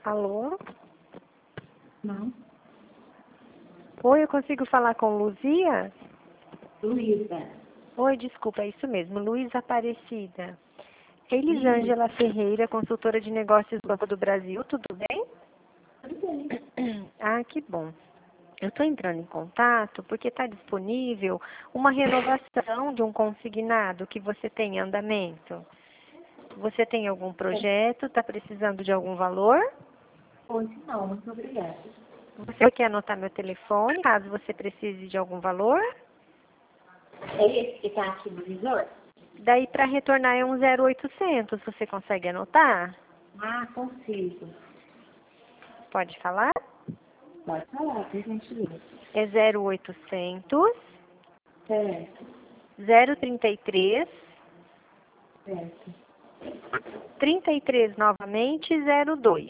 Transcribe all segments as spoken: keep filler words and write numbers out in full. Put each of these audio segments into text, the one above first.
Alô? Não. Oi, eu consigo falar com Luzia? Luísa. Oi, desculpa, é isso mesmo, Luísa Aparecida. Isso. Elisângela Ferreira, consultora de negócios do Banco do Brasil, tudo bem? Tudo bem. Ah, que bom. Eu estou entrando em contato porque está disponível uma renovação de um consignado que você tem em andamento. Você tem algum projeto? Está precisando de algum valor? Hoje não, muito obrigada. Você quer anotar meu telefone, caso você precise de algum valor? É esse que está aqui no visor? Daí, para retornar é um zero oitocentos. Você consegue anotar? Ah, consigo. Pode falar? Pode falar, por gentileza. É zero oitocentos, Certo, zero trinta e três, certo. trinta e três novamente, zero dois.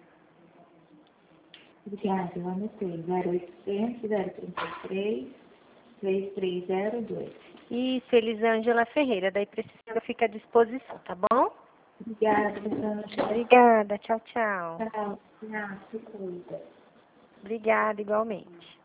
Obrigada, eu anotei. zero oitocentos, zero trinta e três, três três zero dois. Isso, Elisângela Ferreira. Daí, precisando, fica à disposição, tá bom? Obrigada, Sandra. Obrigada. Tchau, tchau. Tchau. Tchau, se cuida. Obrigada, igualmente.